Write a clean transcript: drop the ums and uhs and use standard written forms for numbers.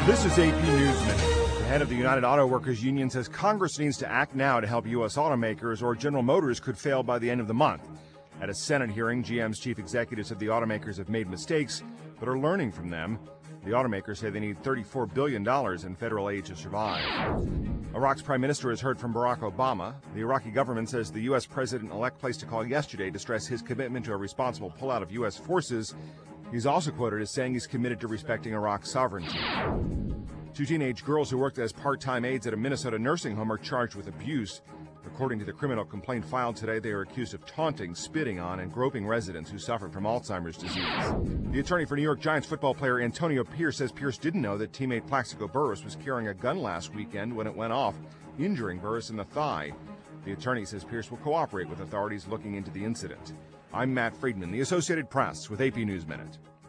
This is AP News Minute. The head of the United Auto Workers Union says Congress needs to act now to help U.S. automakers or General Motors could fail by the end of the month. At a Senate hearing, GM's chief executive said the automakers have made mistakes but are learning from them. The automakers say they need $34 billion in federal aid to survive. Iraq's prime minister has heard from Barack Obama. The Iraqi government says the U.S. president-elect placed a call yesterday to stress his commitment to a responsible pullout of U.S. forces. He's also quoted as saying he's committed to respecting Iraq's sovereignty. Two teenage girls who worked as part-time aides at a Minnesota nursing home are charged with abuse. According to the criminal complaint filed today, they are accused of taunting, spitting on, and groping residents who suffered from Alzheimer's disease. The attorney for New York Giants football player Antonio Pierce says Pierce didn't know that teammate Plaxico Burress was carrying a gun last weekend when it went off, injuring Burress in the thigh. The attorney says Pierce will cooperate with authorities looking into the incident. I'm Matt Friedman, the Associated Press, with AP News Minute.